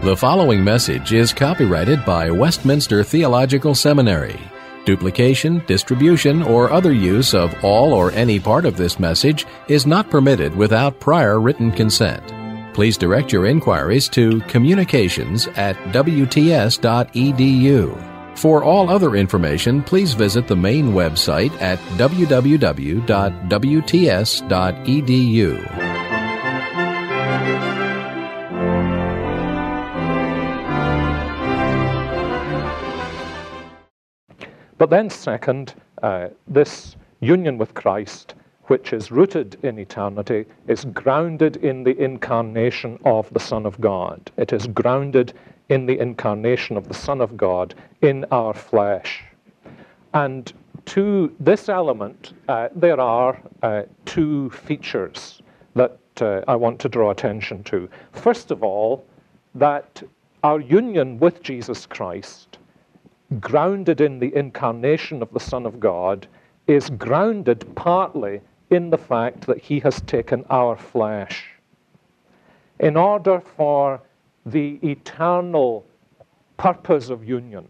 The following message is copyrighted by Westminster Theological Seminary. Duplication, distribution, or other use of all or any part of this message is not permitted without prior written consent. Please direct your inquiries to communications@wts.edu. For all other information, please visit the main website at www.wts.edu. But then second, this union with Christ, which is rooted in eternity, is grounded in the incarnation of the Son of God. It is grounded in the incarnation of the Son of God in our flesh. And to this element, there are two features that I want to draw attention to. First of all, that our union with Jesus Christ, grounded in the incarnation of the Son of God, is grounded partly in the fact that he has taken our flesh. In order for the eternal purpose of union,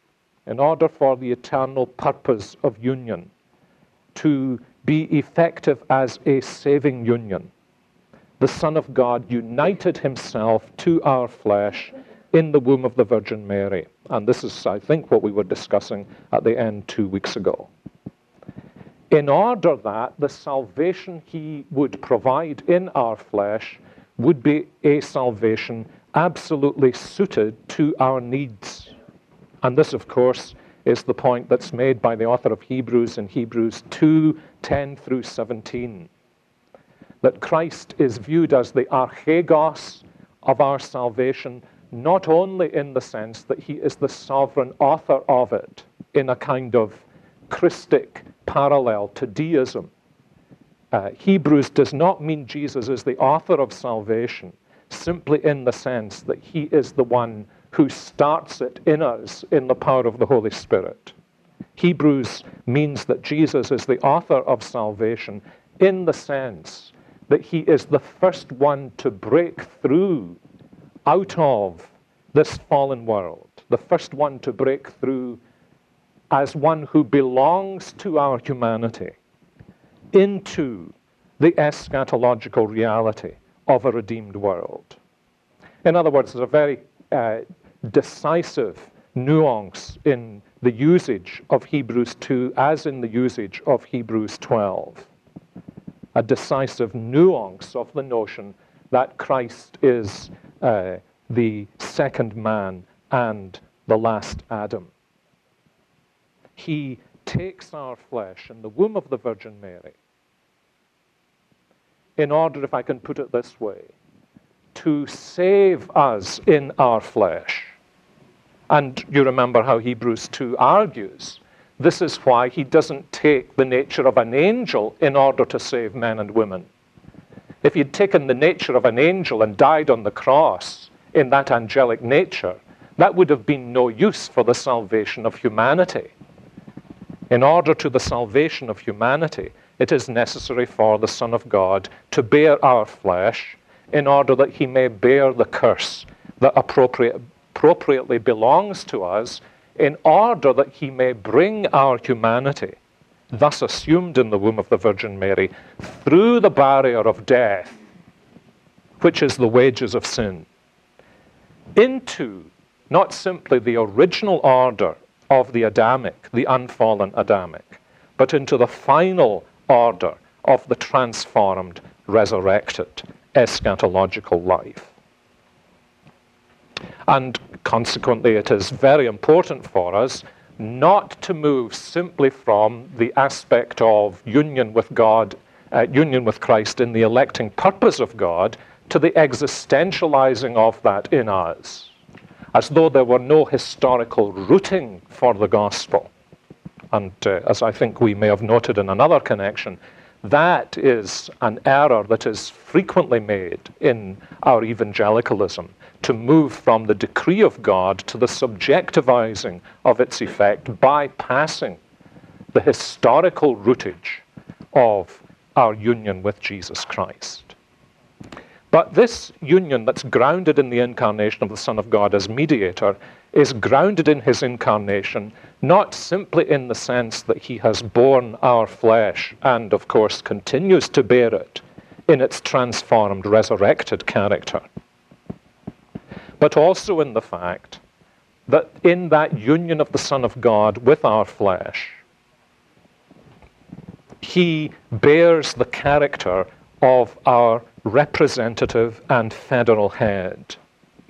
to be effective as a saving union, the Son of God united himself to our flesh in the womb of the Virgin Mary. And this is, I think, what we were discussing at the end 2 weeks ago. In order that the salvation he would provide in our flesh would be a salvation absolutely suited to our needs. And this, of course, is the point that's made by the author of Hebrews in Hebrews 2:10 through 17. That Christ is viewed as the archegos of our salvation, not only in the sense that he is the sovereign author of it, in a kind of Christic parallel to deism. Hebrews does not mean Jesus is the author of salvation, simply in the sense that he is the one who starts it in us in the power of the Holy Spirit. Hebrews means that Jesus is the author of salvation in the sense that he is the first one to break through out of this fallen world, the first one to break through as one who belongs to our humanity into the eschatological reality of a redeemed world. In other words, there's a very decisive nuance in the usage of Hebrews 2 as in the usage of Hebrews 12. A decisive nuance of the notion that Christ is the second man and the last Adam. He takes our flesh in the womb of the Virgin Mary in order, if I can put it this way, to save us in our flesh. And you remember how Hebrews 2 argues. This is why he doesn't take the nature of an angel in order to save men and women. If he'd taken the nature of an angel and died on the cross in that angelic nature, that would have been no use for the salvation of humanity. In order to the salvation of humanity, it is necessary for the Son of God to bear our flesh in order that he may bear the curse that appropriately belongs to us, in order that he may bring our humanity, thus assumed in the womb of the Virgin Mary, through the barrier of death, which is the wages of sin, into not simply the original order of the Adamic, the unfallen Adamic, but into the final order of the transformed, resurrected, eschatological life. And consequently, it is very important for us not to move simply from the aspect of union with God, union with Christ in the electing purpose of God, to the existentializing of that in us, as though there were no historical rooting for the gospel. And as I think we may have noted in another connection, that is an error that is frequently made in our evangelicalism, to move from the decree of God to the subjectivizing of its effect, bypassing the historical rootage of our union with Jesus Christ. But this union that's grounded in the incarnation of the Son of God as mediator is grounded in his incarnation, not simply in the sense that he has borne our flesh and, of course, continues to bear it in its transformed, resurrected character, but also in the fact that in that union of the Son of God with our flesh, he bears the character of our representative and federal head.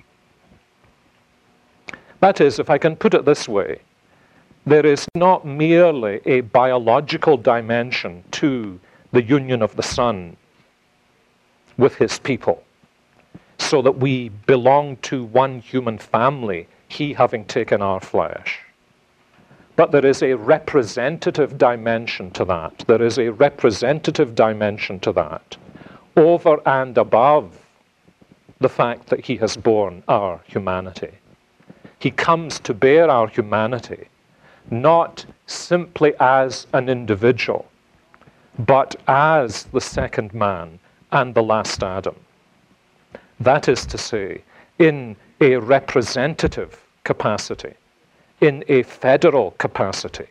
That is, if I can put it this way, there is not merely a biological dimension to the union of the Son with his people, so that we belong to one human family, he having taken our flesh. But there is a representative dimension to that. There is a representative dimension to that, over and above the fact that he has borne our humanity. He comes to bear our humanity, not simply as an individual, but as the second man and the last Adam. That is to say, in a representative capacity, in a federal capacity,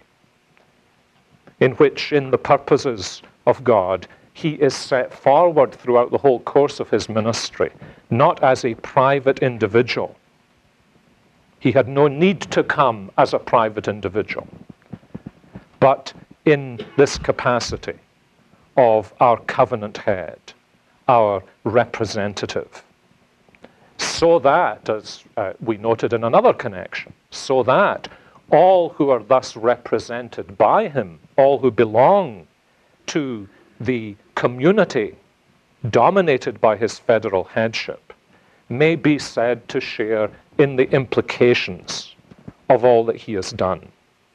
in which, in the purposes of God, he is set forward throughout the whole course of his ministry, not as a private individual. He had no need to come as a private individual, but in this capacity of our covenant head, our representative, so that, as we noted in another connection, so that all who are thus represented by him, all who belong to the community dominated by his federal headship, may be said to share in the implications of all that he has done.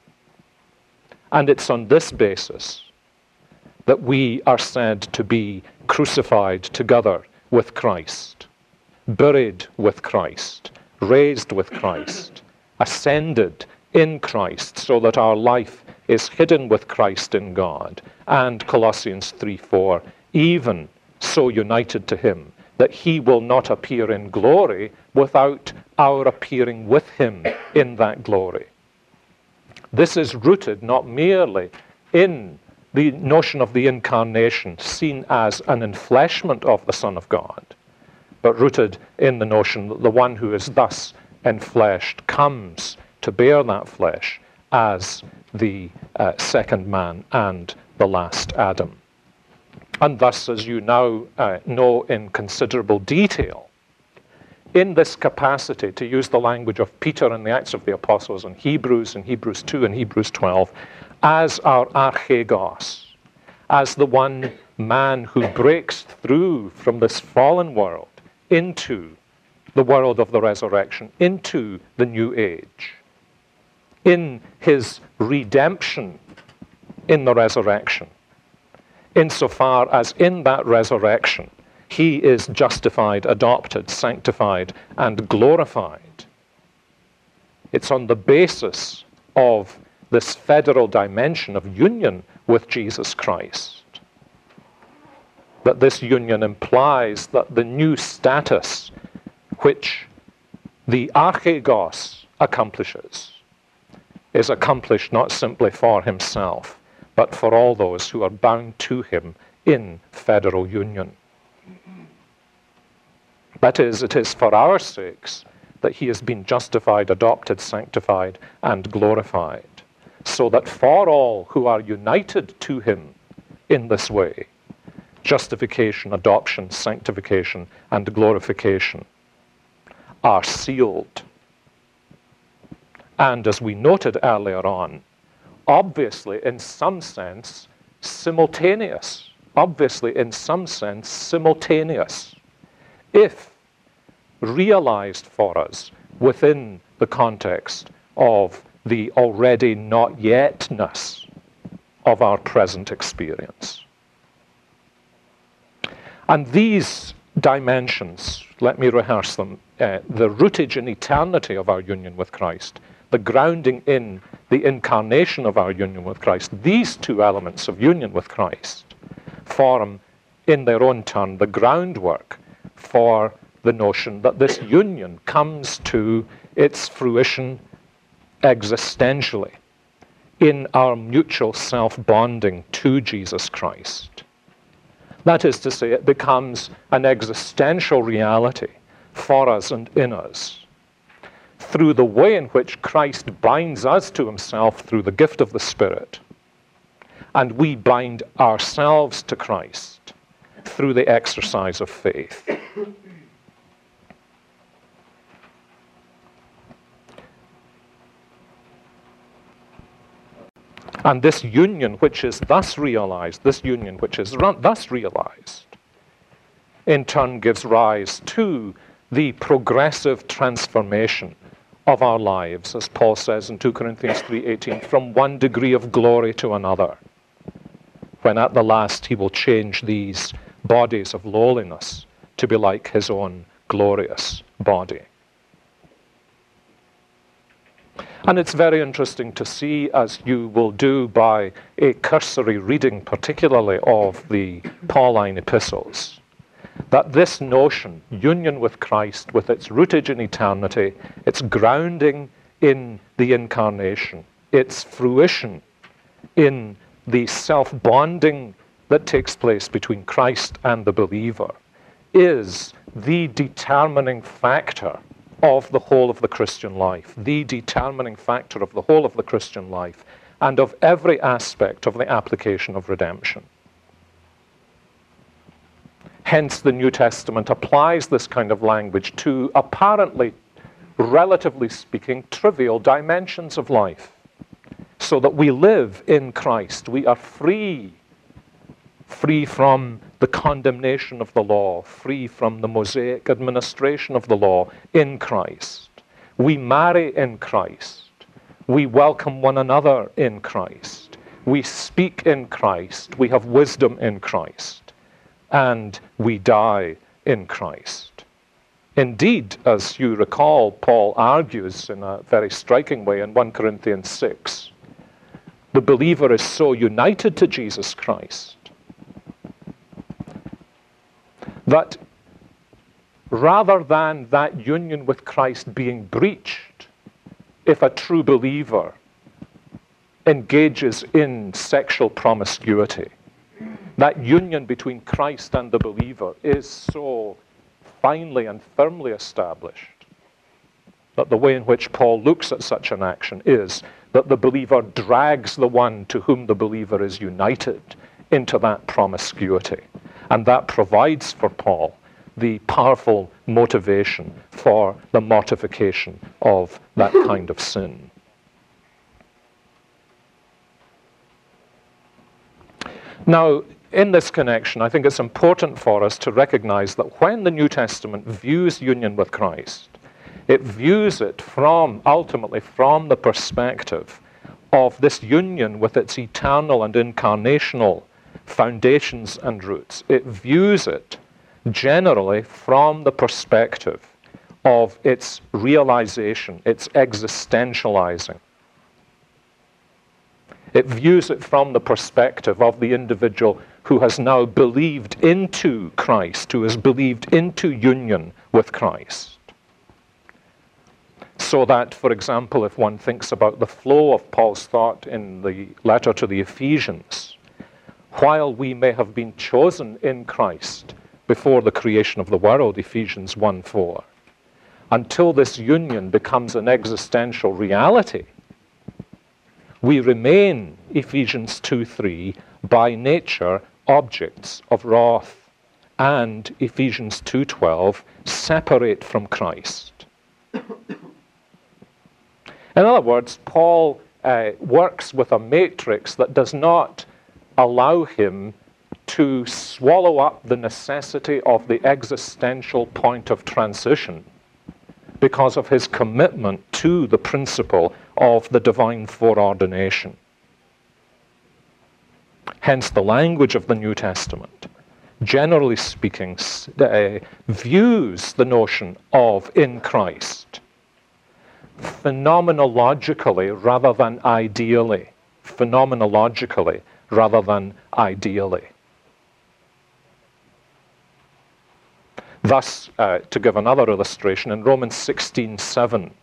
And it's on this basis that we are said to be crucified together with Christ, buried with Christ, raised with Christ, ascended in Christ, so that our life is hidden with Christ in God, and Colossians 3:4, even so united to him, that he will not appear in glory without our appearing with him in that glory. This is rooted not merely in the notion of the incarnation, seen as an enfleshment of the Son of God, but rooted in the notion that the one who is thus enfleshed comes to bear that flesh as the second man and the last Adam. And thus, as you now know in considerable detail, in this capacity, to use the language of Peter in the Acts of the Apostles in Hebrews 2 and Hebrews 12, as our archegos, as the one man who breaks through from this fallen world into the world of the resurrection, into the new age, in his redemption in the resurrection, insofar as in that resurrection he is justified, adopted, sanctified, and glorified. It's on the basis of this federal dimension of union with Jesus Christ that this union implies that the new status which the archegos accomplishes is accomplished not simply for himself, but for all those who are bound to him in federal union. That is, it is for our sakes that he has been justified, adopted, sanctified, and glorified, so that for all who are united to him in this way, justification, adoption, sanctification, and glorification are sealed. And as we noted earlier on, obviously in some sense simultaneous. Obviously in some sense simultaneous, if realized for us within the context of the already not yetness of our present experience. And these dimensions, let me rehearse them, the rootage in eternity of our union with Christ, the grounding in the incarnation of our union with Christ, these two elements of union with Christ form in their own turn the groundwork for the notion that this union comes to its fruition existentially in our mutual self-bonding to Jesus Christ. That is to say, it becomes an existential reality for us and in us through the way in which Christ binds us to himself through the gift of the Spirit, and we bind ourselves to Christ through the exercise of faith. And this union which is thus realized, in turn gives rise to the progressive transformation of our lives, as Paul says in 2 Corinthians 3:18, from one degree of glory to another, when at the last he will change these bodies of lowliness to be like his own glorious body. And it's very interesting to see, as you will do by a cursory reading, particularly of the Pauline epistles, that this notion, union with Christ, with its rootage in eternity, its grounding in the incarnation, its fruition in the self-bonding that takes place between Christ and the believer, is the determining factor of the whole of the Christian life, the determining factor of the whole of the Christian life, and of every aspect of the application of redemption. Hence, the New Testament applies this kind of language to apparently, relatively speaking, trivial dimensions of life, so that we live in Christ. We are free from the condemnation of the law, free from the Mosaic administration of the law in Christ. We marry in Christ. We welcome one another in Christ. We speak in Christ. We have wisdom in Christ. And we die in Christ. Indeed, as you recall, Paul argues in a very striking way in 1 Corinthians 6, the believer is so united to Jesus Christ that rather than that union with Christ being breached, if a true believer engages in sexual promiscuity, that union between Christ and the believer is so finely and firmly established that the way in which Paul looks at such an action is that the believer drags the one to whom the believer is united into that promiscuity. And that provides for Paul the powerful motivation for the mortification of that kind of sin. Now, in this connection, I think it's important for us to recognize that when the New Testament views union with Christ, it views it ultimately from the perspective of this union with its eternal and incarnational foundations and roots. It views it generally from the perspective of its realization, its existentializing. It views it from the perspective of the individual who has now believed into Christ, who has believed into union with Christ. So that, for example, if one thinks about the flow of Paul's thought in the letter to the Ephesians, while we may have been chosen in Christ before the creation of the world, Ephesians 1:4, until this union becomes an existential reality, we remain, Ephesians 2:3, by nature objects of wrath, and Ephesians 2:12, separate from Christ. In other words, Paul works with a matrix that does not allow him to swallow up the necessity of the existential point of transition because of his commitment to the principle of the divine foreordination. Hence, the language of the New Testament, generally speaking, views the notion of in Christ phenomenologically rather than ideally. Phenomenologically rather than ideally. Thus, to give another illustration, in Romans 16:7,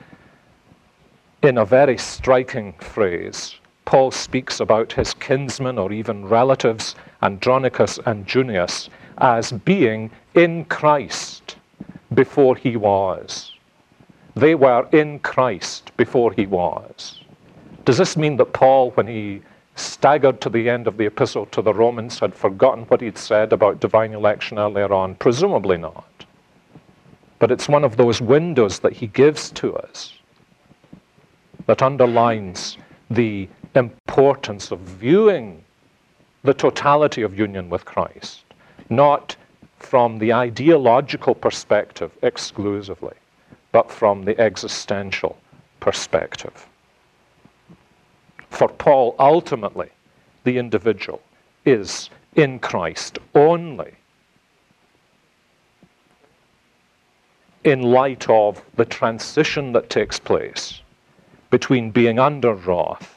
in a very striking phrase, Paul speaks about his kinsmen or even relatives, Andronicus and Junius, as being in Christ before he was. They were in Christ before he was. Does this mean that Paul, when he staggered to the end of the epistle to the Romans, had forgotten what he'd said about divine election earlier on? Presumably not. But it's one of those windows that he gives to us that underlines the importance of viewing the totality of union with Christ, not from the ideological perspective exclusively, but from the existential perspective. For Paul, ultimately, the individual is in Christ only in light of the transition that takes place between being under wrath,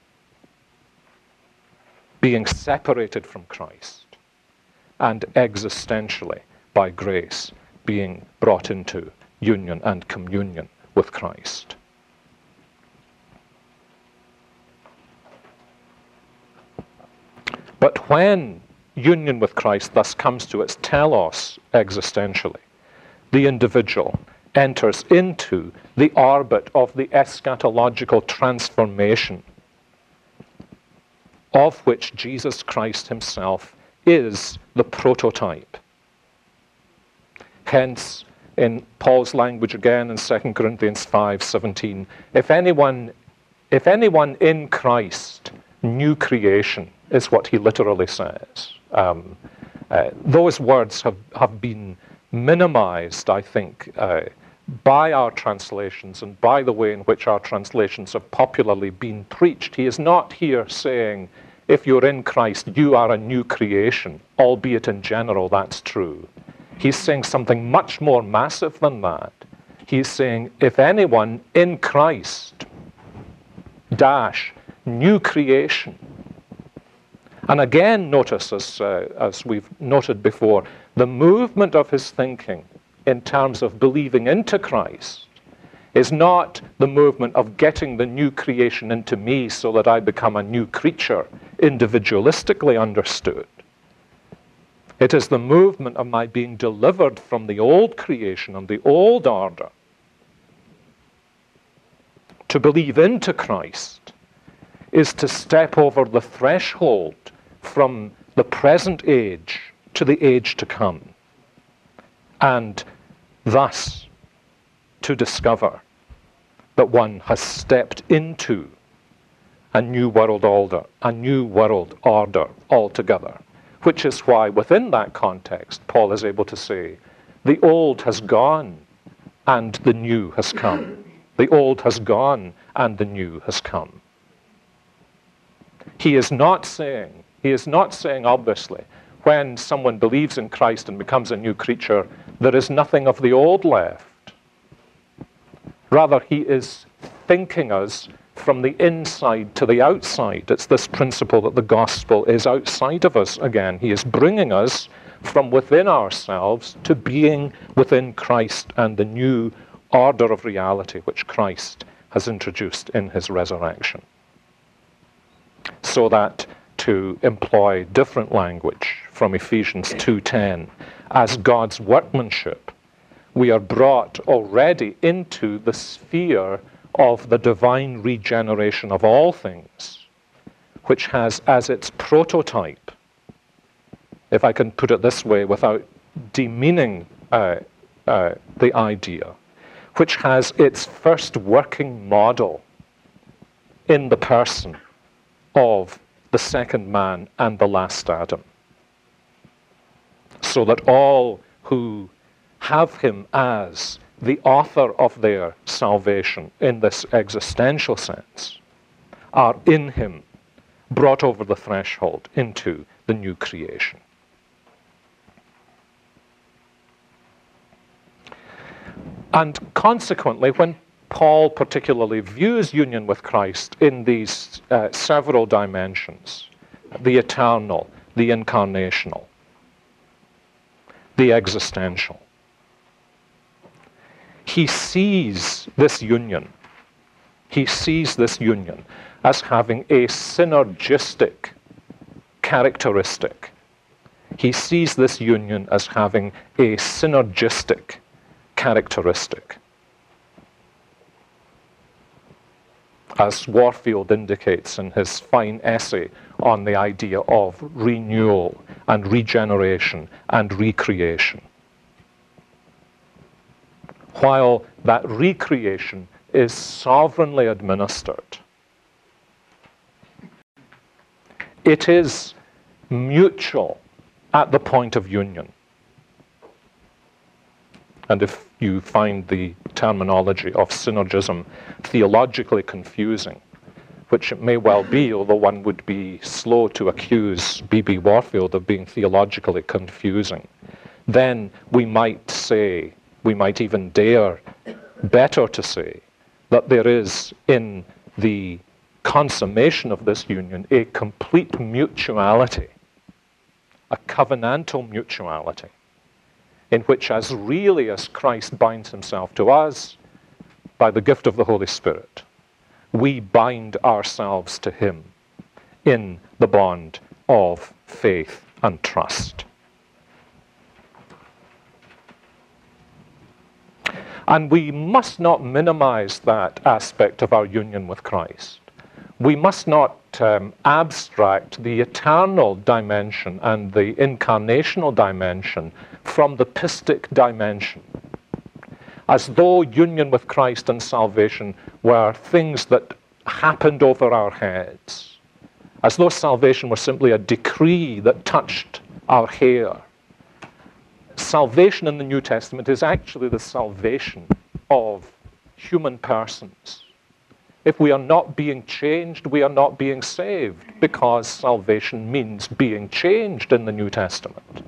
being separated from Christ, and existentially, by grace, being brought into union and communion with Christ. But when union with Christ thus comes to its telos existentially, the individual enters into the orbit of the eschatological transformation of which Jesus Christ himself is the prototype. Hence, in Paul's language again in 2 Corinthians 5:17, if anyone in Christ, new creation, is what he literally says. Those words have been minimized, I think, by our translations and by the way in which our translations have popularly been preached. He is not here saying, if you're in Christ, you are a new creation, albeit in general that's true. He's saying something much more massive than that. He's saying, if anyone in Christ, new creation. And again, notice, as we've noted before, the movement of his thinking in terms of believing into Christ is not the movement of getting the new creation into me so that I become a new creature, individualistically understood. It is the movement of my being delivered from the old creation and the old order. To believe into Christ is to step over the threshold from the present age to the age to come, and thus to discover that one has stepped into a new world order altogether, which is why within that context Paul is able to say, the old has gone and the new has come. The old has gone and the new has come. He is not saying obviously, when someone believes in Christ and becomes a new creature, there is nothing of the old left. Rather, he is thinking us from the inside to the outside. It's this principle that the gospel is outside of us again. He is bringing us from within ourselves to being within Christ and the new order of reality which Christ has introduced in his resurrection. So that, to employ different language from Ephesians 2:10, as God's workmanship, we are brought already into the sphere of the divine regeneration of all things, which has as its prototype, if I can put it this way without demeaning the idea, which has its first working model in the person of the second man and the last Adam, so that all who have him as the author of their salvation in this existential sense are in him, brought over the threshold into the new creation. And consequently, when Paul particularly views union with Christ in these several dimensions, the eternal, the incarnational, the existential. He sees this union. He sees this union as having a synergistic characteristic. He sees this union as having a synergistic characteristic. As Warfield indicates in his fine essay on the idea of renewal and regeneration and recreation. While that recreation is sovereignly administered, it is mutual at the point of union. And if you find the terminology of synergism theologically confusing, which it may well be, although one would be slow to accuse B.B. Warfield of being theologically confusing, then we might say, we might even dare better to say, that there is in the consummation of this union a complete mutuality, a covenantal mutuality, in which as really as Christ binds himself to us by the gift of the Holy Spirit, we bind ourselves to him in the bond of faith and trust. And we must not minimize that aspect of our union with Christ. We must not abstract the eternal dimension and the incarnational dimension from the pistic dimension, as though union with Christ and salvation were things that happened over our heads, as though salvation were simply a decree that touched our hair. Salvation in the New Testament is actually the salvation of human persons. If we are not being changed, we are not being saved, because salvation means being changed in the New Testament.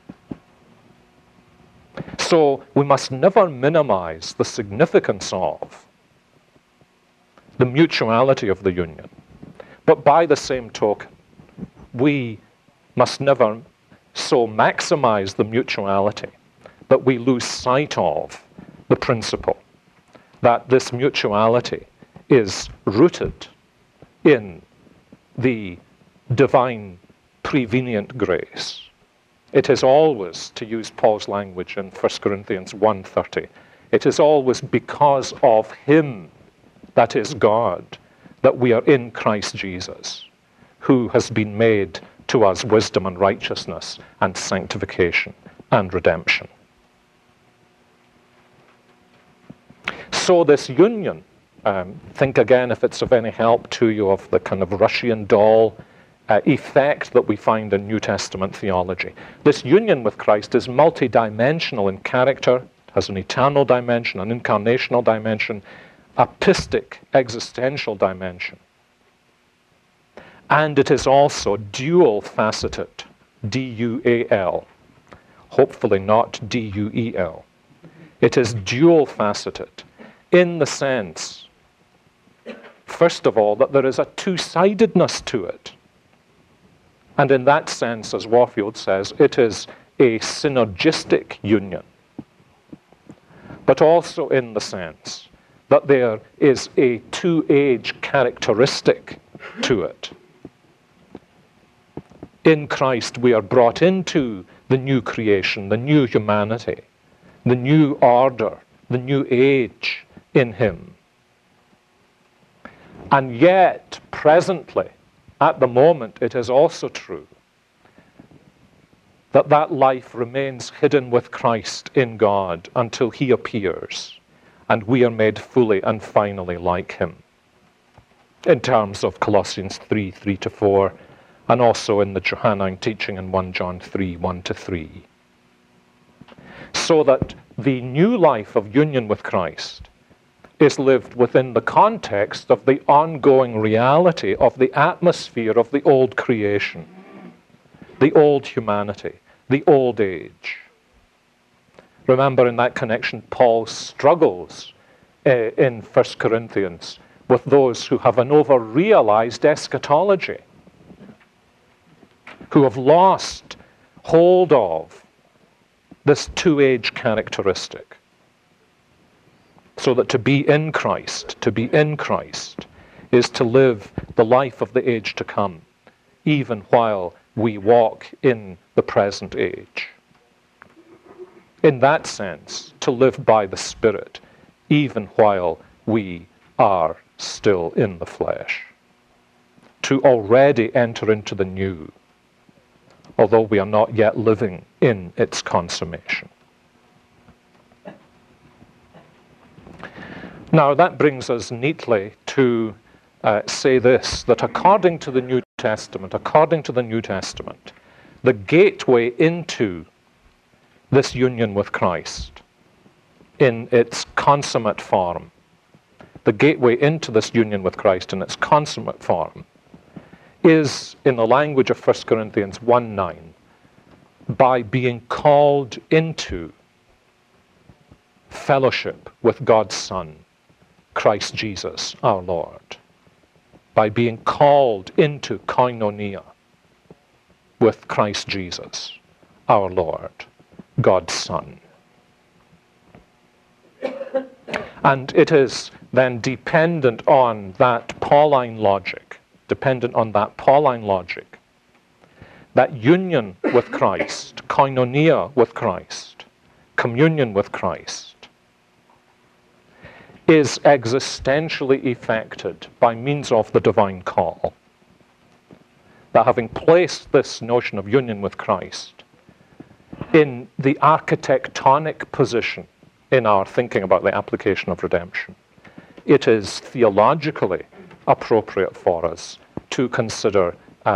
So we must never minimize the significance of the mutuality of the union. But by the same token, we must never so maximize the mutuality that we lose sight of the principle that this mutuality is rooted in the divine prevenient grace. It is always, to use Paul's language in 1 Corinthians 1:30, it is always because of him, that is God, that we are in Christ Jesus, who has been made to us wisdom and righteousness and sanctification and redemption. So this union, think again, if it's of any help to you, of the kind of Russian doll effect that we find in New Testament theology. This union with Christ is multidimensional in character, has an eternal dimension, an incarnational dimension, a pistic existential dimension. And it is also dual-faceted, D-U-A-L, hopefully not D-U-E-L. It is dual-faceted in the sense, first of all, that there is a two-sidedness to it. And in that sense, as Warfield says, it is a synergistic union. But also in the sense that there is a two-age characteristic to it. In Christ, we are brought into the new creation, the new humanity, the new order, the new age in him. And yet, presently, at the moment, it is also true that that life remains hidden with Christ in God until he appears and we are made fully and finally like him. In terms of Colossians 3:3-4, and also in the Johannine teaching in 1 John 3:1-3. So that the new life of union with Christ is lived within the context of the ongoing reality of the atmosphere of the old creation, the old humanity, the old age. Remember, in that connection, Paul struggles in 1 Corinthians with those who have an over-realized eschatology, who have lost hold of this two-age characteristic. So that to be in Christ is to live the life of the age to come, even while we walk in the present age. In that sense, to live by the Spirit, even while we are still in the flesh. To already enter into the new, although we are not yet living in its consummation. Now that brings us neatly to say this, that according to the New Testament, the gateway into this union with Christ in its consummate form, the gateway into this union with Christ in its consummate form is, in the language of 1 Corinthians 1:9, by being called into fellowship with God's Son, Christ Jesus, our Lord. By being called into koinonia with Christ Jesus, our Lord, God's Son. And it is then dependent on that Pauline logic, that union with Christ, koinonia with Christ, communion with Christ, is existentially effected by means of the divine call. That having placed this notion of union with Christ in the architectonic position in our thinking about the application of redemption, it is theologically appropriate for us to consider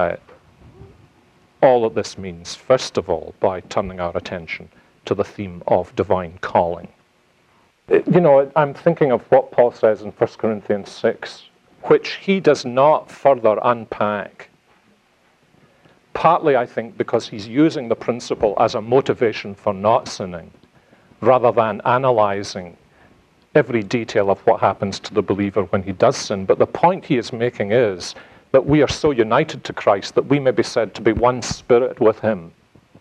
all that this means, first of all, by turning our attention to the theme of divine calling. You know, I'm thinking of what Paul says in 1 Corinthians 6, which he does not further unpack. Partly, I think, because he's using the principle as a motivation for not sinning, rather than analyzing every detail of what happens to the believer when he does sin. But the point he is making is that we are so united to Christ that we may be said to be one spirit with him.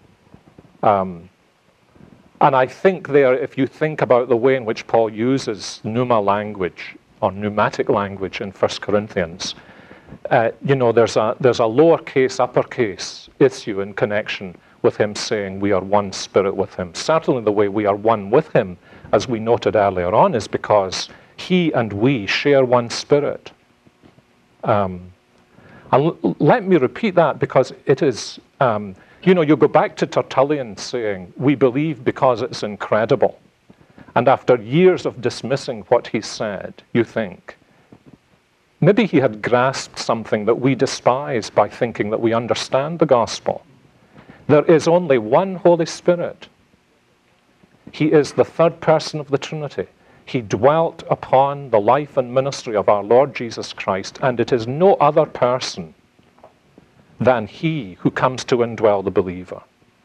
And I think there, if you think about the way in which Paul uses pneuma language, or pneumatic language in 1 Corinthians, you know, there's a lowercase, uppercase issue in connection with him saying we are one spirit with him. Certainly the way we are one with him, as we noted earlier on, is because he and we share one spirit. And let me repeat that, because it is... you know, you go back to Tertullian saying, we believe because it's incredible. And after years of dismissing what he said, you think, maybe he had grasped something that we despise by thinking that we understand the gospel. There is only one Holy Spirit. He is the third person of the Trinity. He dwelt upon the life and ministry of our Lord Jesus Christ, and it is no other person than he who comes to indwell the believer.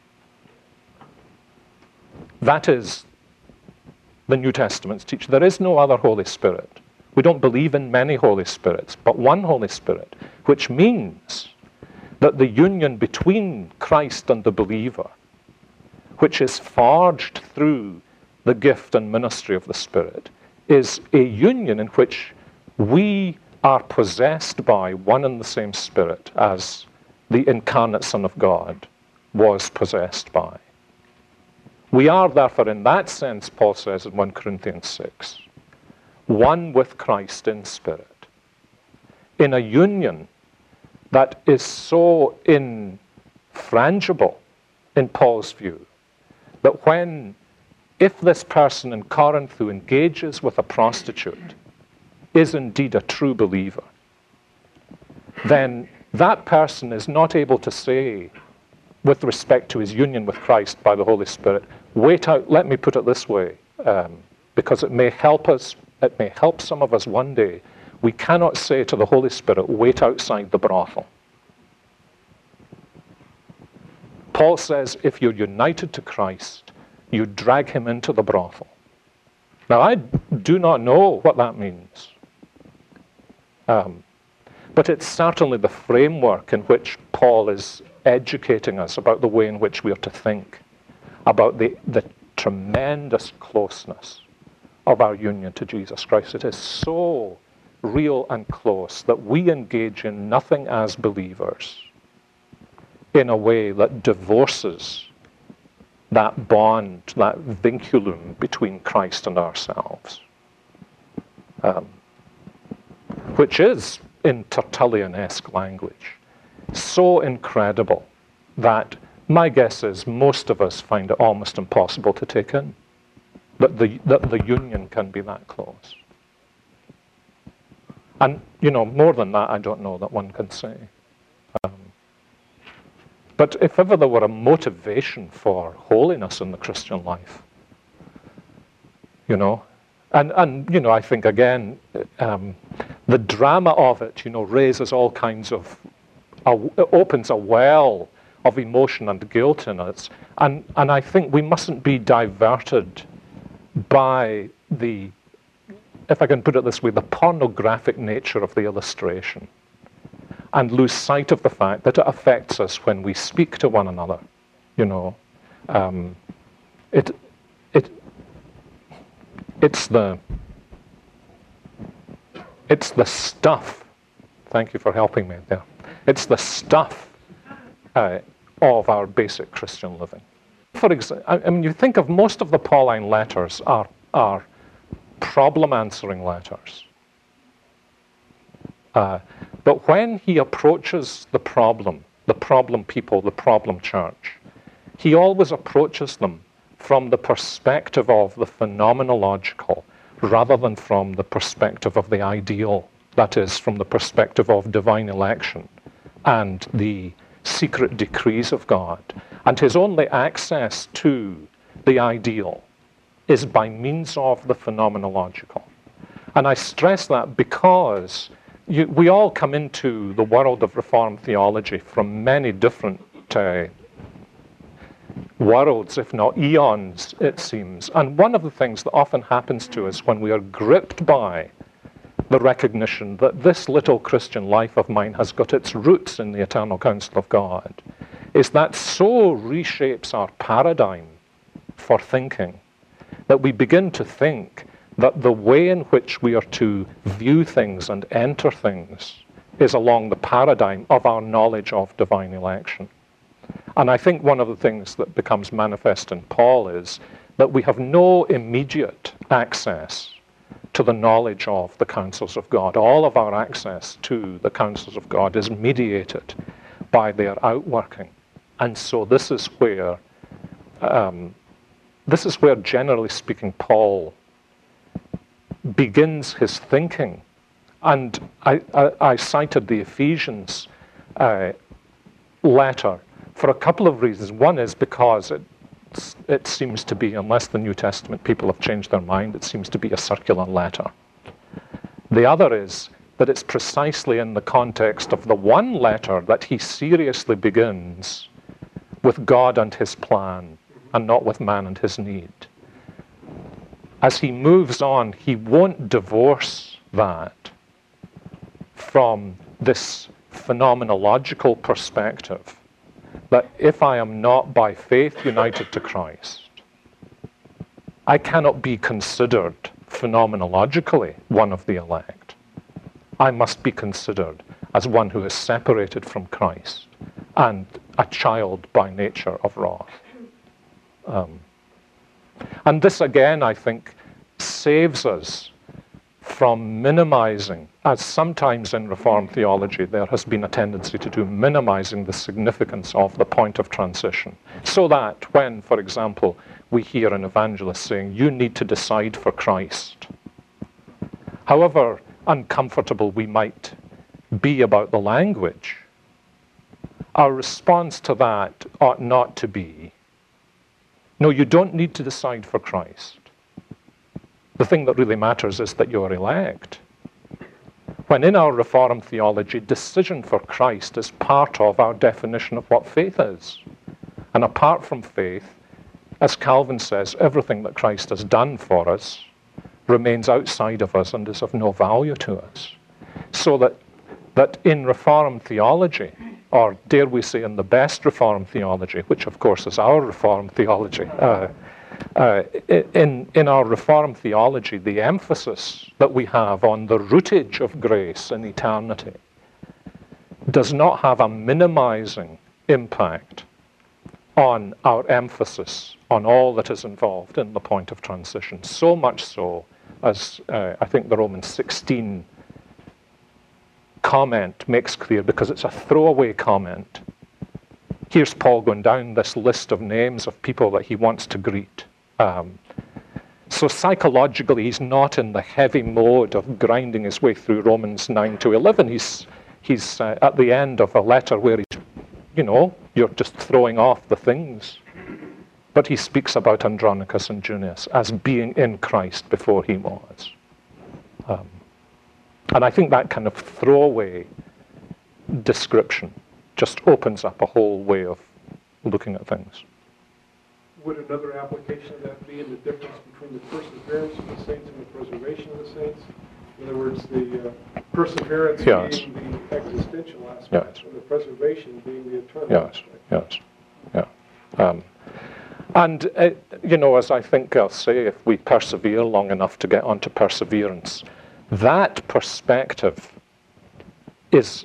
That is the New Testament's teaching. There is no other Holy Spirit. We don't believe in many Holy Spirits, but one Holy Spirit, which means that the union between Christ and the believer, which is forged through the gift and ministry of the Spirit, is a union in which we are possessed by one and the same Spirit as the incarnate Son of God was possessed by. We are therefore, in that sense, Paul says in 1 Corinthians 6, one with Christ in spirit, in a union that is so infrangible in Paul's view, that if this person in Corinth who engages with a prostitute is indeed a true believer, then that person is not able to say, with respect to his union with Christ by the Holy Spirit, wait out, let me put it this way, because it may help us, it may help some of us one day. We cannot say to the Holy Spirit, wait outside the brothel. Paul says, if you're united to Christ, you drag him into the brothel. Now, I do not know what that means. But it's certainly the framework in which Paul is educating us about the way in which we are to think about the tremendous closeness of our union to Jesus Christ. It is so real and close that we engage in nothing as believers in a way that divorces that bond, that vinculum between Christ and ourselves, which is, in Tertullian-esque language, so incredible that my guess is most of us find it almost impossible to take in, that the union can be that close. And, more than that, I don't know that one can say. But if ever there were a motivation for holiness in the Christian life, and I think, again, the drama of it, raises all kinds of, it opens a well of emotion and guilt in us. And I think we mustn't be diverted by the, if I can put it this way, the pornographic nature of the illustration, and lose sight of the fact that it affects us when we speak to one another. It's the stuff. Thank you for helping me there. It's the stuff of our basic Christian living. For example, you think of most of the Pauline letters are problem-answering letters. But when he approaches the problem people, the problem church, he always approaches them from the perspective of the phenomenological rather than from the perspective of the ideal, that is, from the perspective of divine election and the secret decrees of God. And his only access to the ideal is by means of the phenomenological. And I stress that because we all come into the world of Reformed theology from many different worlds, if not eons, it seems. And one of the things that often happens to us when we are gripped by the recognition that this little Christian life of mine has got its roots in the eternal counsel of God is that so reshapes our paradigm for thinking that we begin to think that the way in which we are to view things and enter things is along the paradigm of our knowledge of divine election. And I think one of the things that becomes manifest in Paul is that we have no immediate access to the knowledge of the counsels of God. All of our access to the counsels of God is mediated by their outworking. And so this is where, generally speaking, Paul begins his thinking. And I cited the Ephesians letter for a couple of reasons. One is because it seems to be, unless the New Testament people have changed their mind, it seems to be a circular letter. The other is that it's precisely in the context of the one letter that he seriously begins with God and his plan, and not with man and his need. As he moves on, he won't divorce that from this phenomenological perspective that if I am not by faith united to Christ, I cannot be considered phenomenologically one of the elect. I must be considered as one who is separated from Christ and a child by nature of wrath. And this again, I think, saves us from minimizing, as sometimes in Reformed theology there has been a tendency to do, minimizing the significance of the point of transition. So that when, for example, we hear an evangelist saying, you need to decide for Christ, however uncomfortable we might be about the language, our response to that ought not to be, no, you don't need to decide for Christ. The thing that really matters is that you're elect. When in our Reformed theology, decision for Christ is part of our definition of what faith is. And apart from faith, as Calvin says, everything that Christ has done for us remains outside of us and is of no value to us. So that that in Reformed theology, or dare we say in the best Reformed theology, which of course is our Reformed theology, in our Reformed theology, the emphasis that we have on the rootage of grace in eternity does not have a minimizing impact on our emphasis on all that is involved in the point of transition. So much so, as I think the Romans 16 comment makes clear, because it's a throwaway comment. Here's Paul going down this list of names of people that he wants to greet. So psychologically, he's not in the heavy mode of grinding his way through Romans 9 to 11. He's at the end of a letter where he's, you're just throwing off the things. But he speaks about Andronicus and Junius as being in Christ before he was. And I think that kind of throwaway description just opens up a whole way of looking at things. Would another application of that be in the difference between the perseverance of the saints and the preservation of the saints? In other words, the perseverance being the existential aspect, and the preservation being the eternal aspect. And, as I think I'll say, if we persevere long enough to get onto perseverance, that perspective is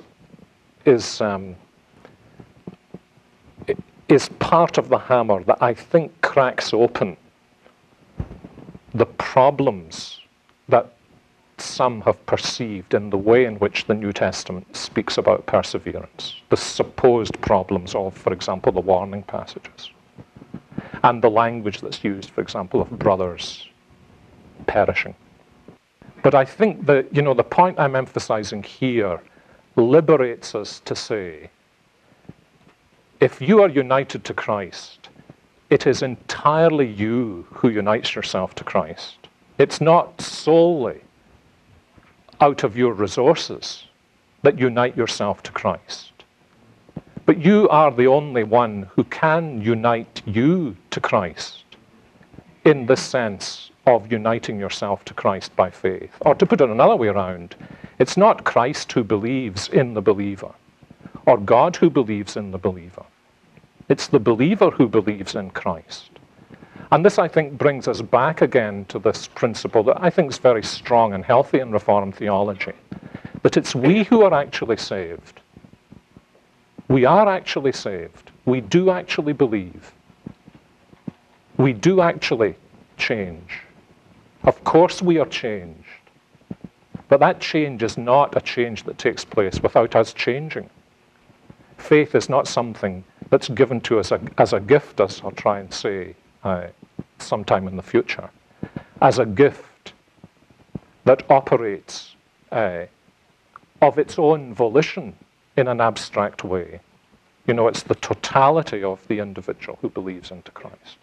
part of the hammer that I think cracks open the problems that some have perceived in the way in which the New Testament speaks about perseverance, the supposed problems of, for example, the warning passages, and the language that's used, for example, of brothers perishing. But I think that, the point I'm emphasizing here liberates us to say, if you are united to Christ, it is entirely you who unites yourself to Christ. It's not solely out of your resources that unite yourself to Christ. But you are the only one who can unite you to Christ in the sense of uniting yourself to Christ by faith. Or to put it another way around, it's not Christ who believes in the believer, or God who believes in the believer. It's the believer who believes in Christ. And this, I think, brings us back again to this principle that I think is very strong and healthy in Reformed theology, that it's we who are actually saved. We are actually saved. We do actually believe. We do actually change. Of course we are changed. But that change is not a change that takes place without us changing. Faith is not something that's given to us as a gift, as I'll try and say sometime in the future, as a gift that operates of its own volition in an abstract way. It's the totality of the individual who believes into Christ.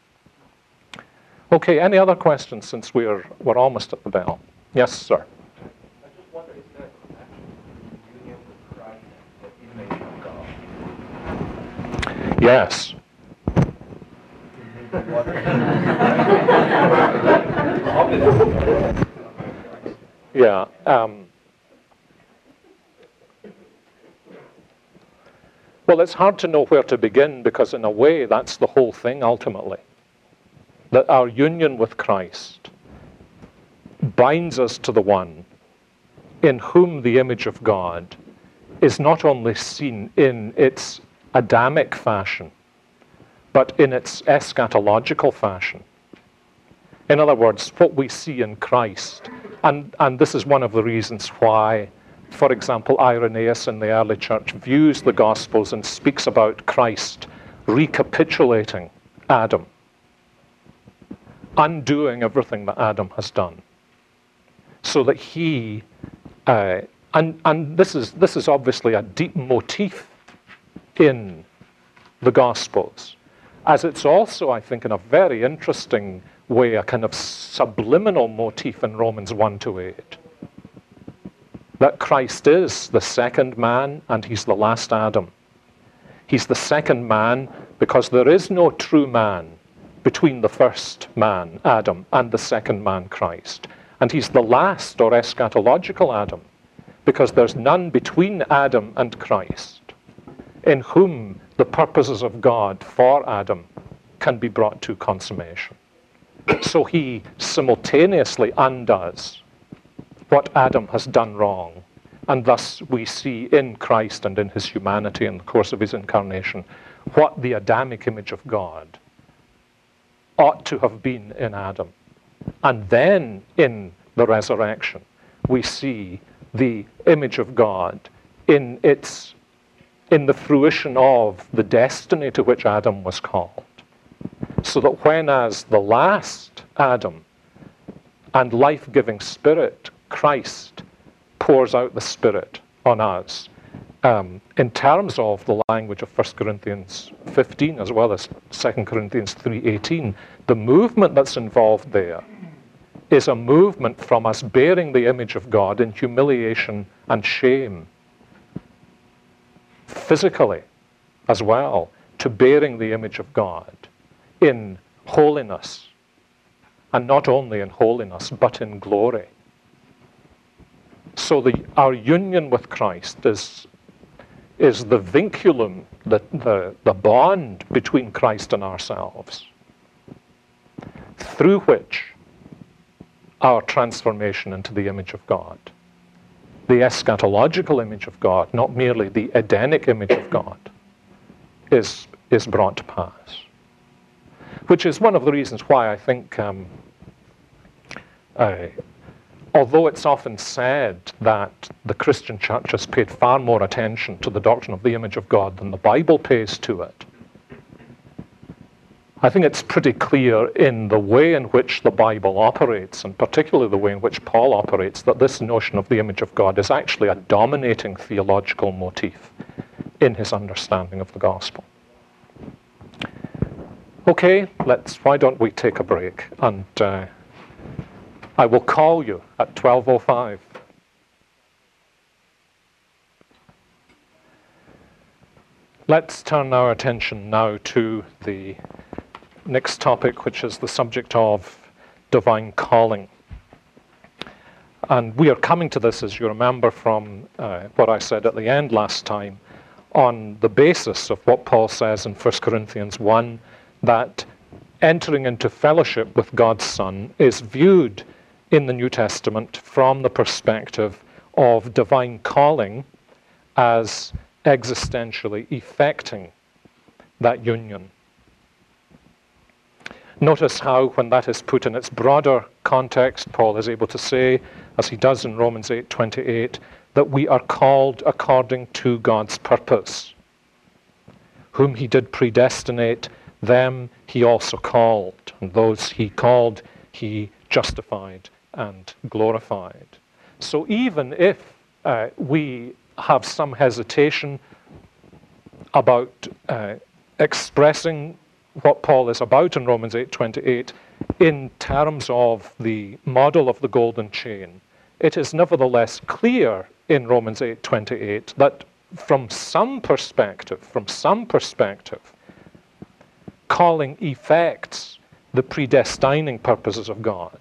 Okay, any other questions since we're almost at the bell? Yes, sir. I just wonder, is there a connection between union with Christ and the image of God? Yes. Yeah. Well, it's hard to know where to begin, because in a way that's the whole thing ultimately. That our union with Christ binds us to the one in whom the image of God is not only seen in its Adamic fashion, but in its eschatological fashion. In other words, what we see in Christ, and this is one of the reasons why, for example, Irenaeus in the early church views the Gospels and speaks about Christ recapitulating Adam, undoing everything that Adam has done, so that he, and this is obviously a deep motif in the Gospels, as it's also, I think, in a very interesting way, a kind of subliminal motif in Romans 1-8. That Christ is the second man and he's the last Adam. He's the second man because there is no true man between the first man, Adam, and the second man, Christ. And he's the last or eschatological Adam because there's none between Adam and Christ in whom the purposes of God for Adam can be brought to consummation. So he simultaneously undoes what Adam has done wrong, and thus we see in Christ and in his humanity in the course of his incarnation what the Adamic image of God ought to have been in Adam. And then in the resurrection, we see the image of God in the fruition of the destiny to which Adam was called. So that when as the last Adam and life-giving Spirit, Christ pours out the Spirit on us, in terms of the language of 1 Corinthians 15 as well as 2 Corinthians 3:18, the movement that's involved there is a movement from us bearing the image of God in humiliation and shame, physically as well, to bearing the image of God in holiness, and not only in holiness, but in glory. So our union with Christ is the vinculum, the bond between Christ and ourselves, through which our transformation into the image of God, the eschatological image of God, not merely the Edenic image of God, is brought to pass. Which is one of the reasons why I think, although it's often said that the Christian church has paid far more attention to the doctrine of the image of God than the Bible pays to it, I think it's pretty clear in the way in which the Bible operates, and particularly the way in which Paul operates, that this notion of the image of God is actually a dominating theological motif in his understanding of the gospel. Okay, why don't we take a break, and I will call you at 12:05. Let's turn our attention now to the next topic, which is the subject of divine calling. And we are coming to this, as you remember from what I said at the end last time, on the basis of what Paul says in 1 Corinthians 1, that entering into fellowship with God's Son is viewed in the New Testament from the perspective of divine calling as existentially effecting that union. Notice how, when that is put in its broader context, Paul is able to say, as he does in Romans 8:28, that we are called according to God's purpose. Whom he did predestinate, them he also called. And those he called, he justified and glorified. So even if we have some hesitation about expressing what Paul is about in Romans 8:28 in terms of the model of the golden chain, it is nevertheless clear in Romans 8:28 that from some perspective, calling effects the predestining purposes of God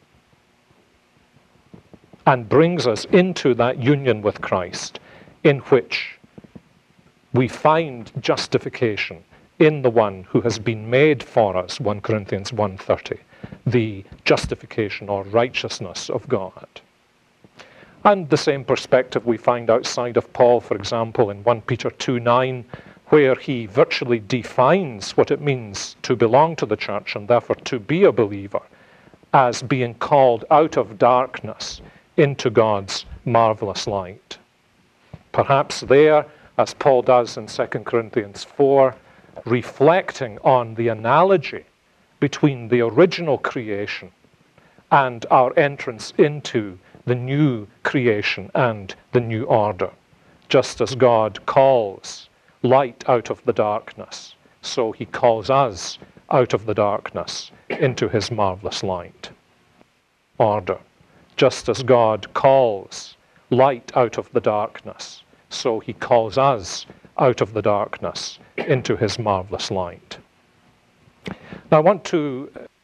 and brings us into that union with Christ in which we find justification in the one who has been made for us, 1 Corinthians 1:30, the justification or righteousness of God. And the same perspective we find outside of Paul, for example, in 1 Peter 2:9, where he virtually defines what it means to belong to the church and therefore to be a believer as being called out of darkness into God's marvelous light. Perhaps there, as Paul does in 2 Corinthians 4, reflecting on the analogy between the original creation and our entrance into the new creation and the new order. Just as God calls light out of the darkness, so he calls us out of the darkness into his marvelous light. Order. Just as God calls light out of the darkness, so he calls us out of the darkness into his marvelous light. Now I want to